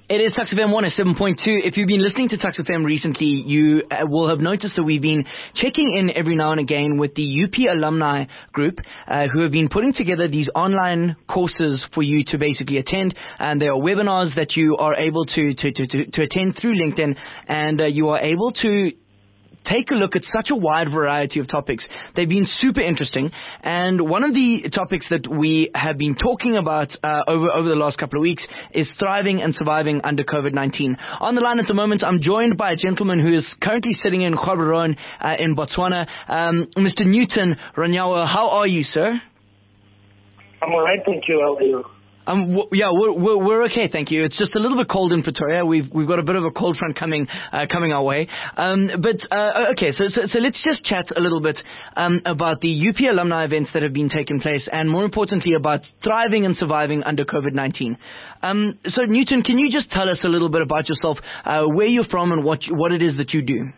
It is Tuks FM 107.2. If you've been listening to Tuks FM recently, you will have noticed that we've been checking in every now and again with the UP alumni group who have been putting together these online courses for you to basically attend. And there are webinars that you are able to attend through LinkedIn, and you are able to take a look at such a wide variety of topics. They've been super interesting, and one of the topics that we have been talking about over the last couple of weeks is thriving and surviving under COVID-19. On the line at the moment, I'm joined by a gentleman who is currently sitting in Gaborone in Botswana, Mr. Newton Ranyawa. How are you, sir? I'm all right, thank you. How are you? We're okay, thank you. It's just a little bit cold in Pretoria. We've got a bit of a cold front coming our way. Okay, so let's just chat a little bit about the UP alumni events that have been taking place, and more importantly about thriving and surviving under COVID-19. So Newton, can you just tell us a little bit about yourself, where you're from, and what it is that you do?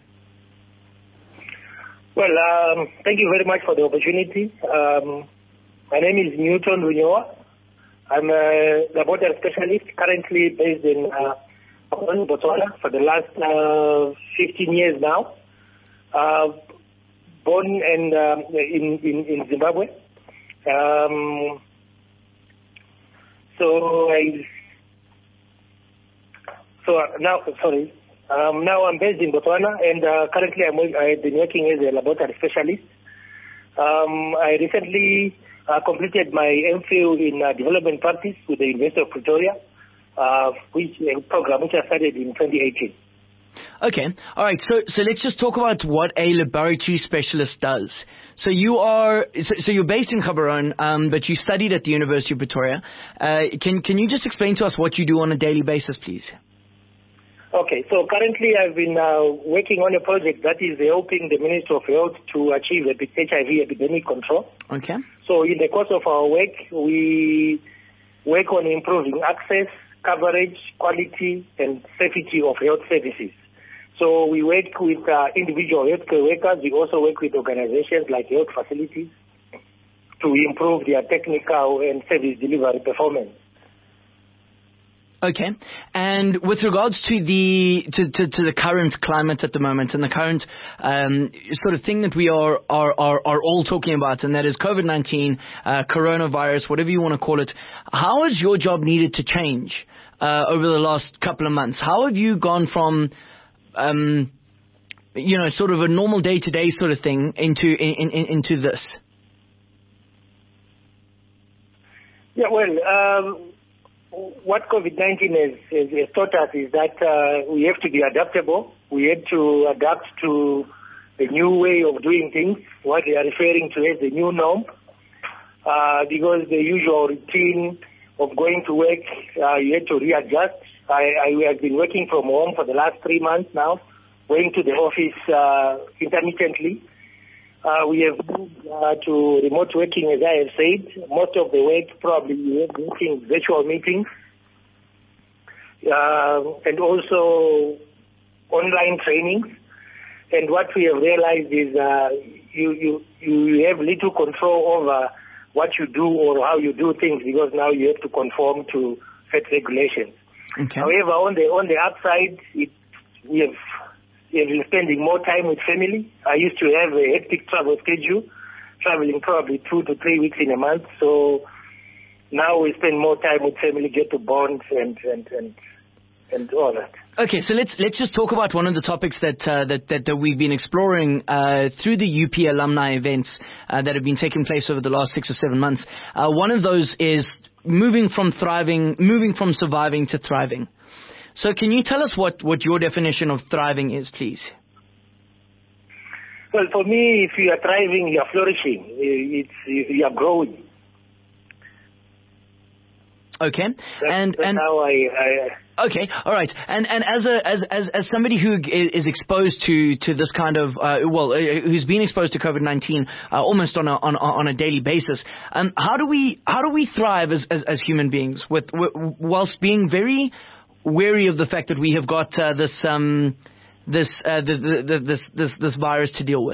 Well, thank you very much for the opportunity. My name is Newton Ranyawa. I'm a laboratory specialist currently based in Botswana for the last 15 years now. Born in Zimbabwe. Now I'm based in Botswana, and currently I've been working as a laboratory specialist. I recently completed my MPhil in development practice with the University of Pretoria, which a program which I started in 2018. Okay, all right. So let's just talk about what a laboratory specialist does. So you're based in Gaborone, but you studied at the University of Pretoria. Can you just explain to us what you do on a daily basis, please? Okay, so currently I've been working on a project that is helping the Ministry of Health to achieve HIV epidemic control. Okay. So in the course of our work, we work on improving access, coverage, quality, and safety of health services. So we work with individual healthcare workers. We also work with organizations like health facilities to improve their technical and service delivery performance. Okay, and with regards to the current climate at the moment and the current sort of thing that we are all talking about, and that is COVID-19, coronavirus, whatever you want to call it, how has your job needed to change over the last couple of months? How have you gone from sort of a normal day-to-day sort of thing into this? Yeah, well. What COVID-19 has taught us is that we have to be adaptable. We have to adapt to the new way of doing things, what they are referring to as the new norm, because the usual routine of going to work, you have to readjust. I have been working from home for the last 3 months now, going to the office intermittently. We have moved to remote working, as I have said. Most of the work probably we have meetings, virtual meetings, and also online trainings. And what we have realized is you have little control over what you do or how you do things, because now you have to conform to set regulations. Okay. However, on the upside, we have been spending more time with family. I used to have a hectic travel schedule, traveling probably 2 to 3 weeks in a month. So now we spend more time with family, get to bond and all that. Okay, so let's just talk about one of the topics that we've been exploring through the UP alumni events that have been taking place over the last 6 or 7 months. One of those is moving from surviving to thriving. So can you tell us what your definition of thriving is, please? Well, for me, if you are thriving, you are flourishing. You are growing. Okay. That's how Okay, all right. And as somebody who is exposed to this kind of who's been exposed to COVID-19 almost on a daily basis, how do we thrive as human beings whilst being very wary of the fact that we have got this virus to deal with?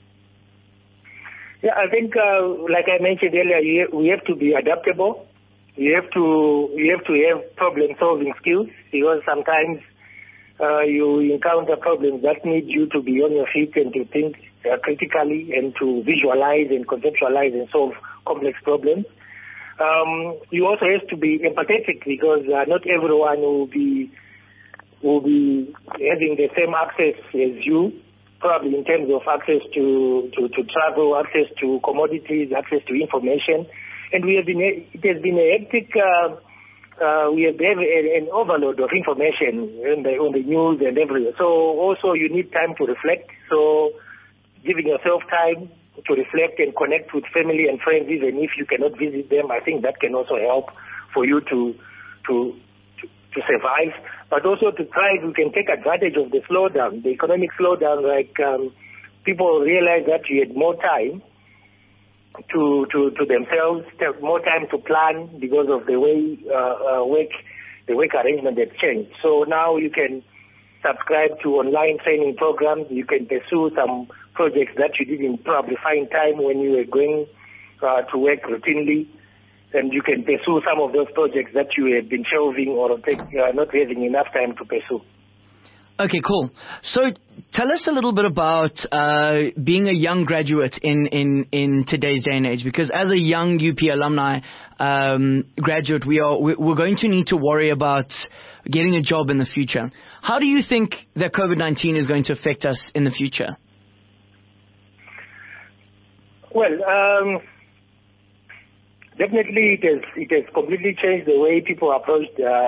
Yeah, I think like I mentioned earlier, we have to be adaptable. You have to have problem-solving skills, because sometimes you encounter problems that need you to be on your feet and to think critically and to visualize and conceptualize and solve complex problems. You also have to be empathetic, because not everyone will be having the same access as you, probably in terms of access to travel, access to commodities, access to information. And it has been a hectic, we have an overload of information on the news and everywhere. So also you need time to reflect. So giving yourself time to reflect and connect with family and friends, even if you cannot visit them, I think that can also help for you to survive. But also to try, we can take advantage of the slowdown, the economic slowdown, like people realize that you had more time to themselves, more time to plan because of the way the work arrangement has changed. So now you can subscribe to online training programs. You can pursue some projects that you didn't probably find time when you were going to work routinely, and you can pursue some of those projects that you have been shelving or not having enough time to pursue. Okay, cool. So tell us a little bit about being a young graduate in today's day and age, because as a young UP alumni graduate, we're going to need to worry about getting a job in the future. How do you think that COVID-19 is going to affect us in the future? Well, definitely it has completely changed the way people approach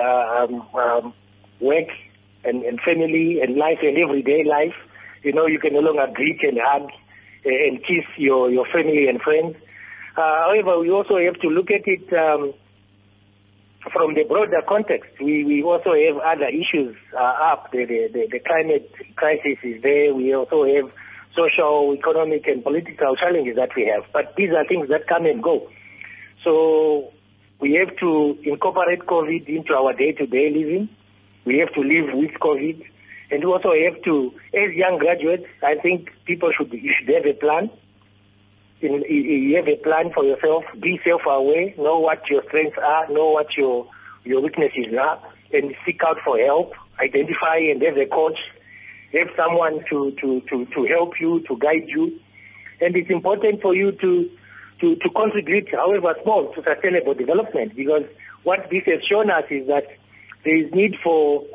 work and family and life and everyday life. You know, you can no longer greet and hug and kiss your family and friends. However, we also have to look at it from the broader context. We also have other issues up. The climate crisis is there. We also have social, economic, and political challenges that we have. But these are things that come and go. So we have to incorporate COVID into our day-to-day living. We have to live with COVID. And we also have to, as young graduates, I think you should have a plan. You have a plan for yourself. Be self-aware. Know what your strengths are. Know what your weaknesses are. And seek out for help. Identify and have a coach. Have someone to help you, to guide you. And it's important for you to contribute, however small, to sustainable development, because what this has shown us is that there is need for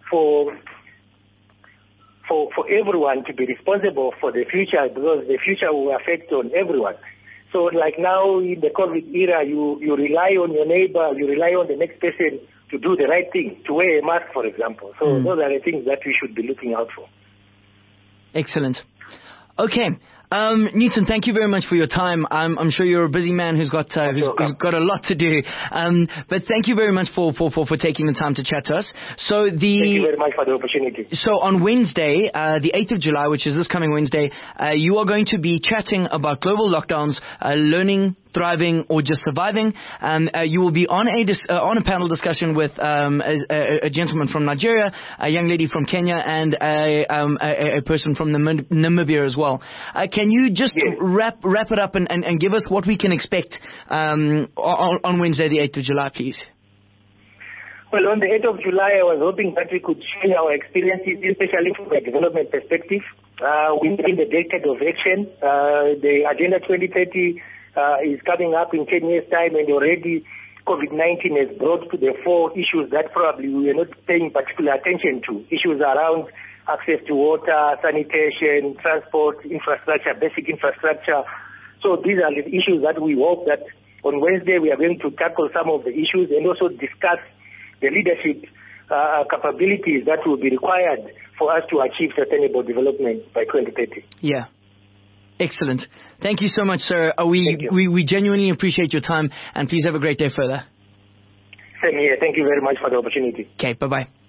everyone to be responsible for the future, because the future will affect on everyone. So like now in the COVID era, you rely on your neighbor, you rely on the next person to do the right thing, to wear a mask, for example. So those are the things that we should be looking out for. Excellent. Okay. Newton, thank you very much for your time. I'm sure you're a busy man who's got a lot to do. But thank you very much for taking the time to chat to us. Thank you very much for the opportunity. So on Wednesday, the 8th of July, which is this coming Wednesday, you are going to be chatting about global lockdowns, learning, thriving, or just surviving. You will be on a panel discussion with a gentleman from Nigeria, a young lady from Kenya, and a person from Namibia as well. Can you just wrap it up and give us what we can expect on Wednesday, the 8th of July, please? Well, on the 8th of July, I was hoping that we could share our experiences, especially from a development perspective. Within the decade of action, the Agenda 2030 is coming up in 10 years' time, and already COVID-19 has brought to the fore issues that probably we are not paying particular attention to, issues around access to water, sanitation, transport, infrastructure, basic infrastructure. So these are the issues that we hope that on Wednesday we are going to tackle some of the issues and also discuss the leadership capabilities that will be required for us to achieve sustainable development by 2030. Yeah. Excellent. Thank you so much, sir. We genuinely appreciate your time, and please have a great day further. Same here. Thank you very much for the opportunity. Okay, bye-bye.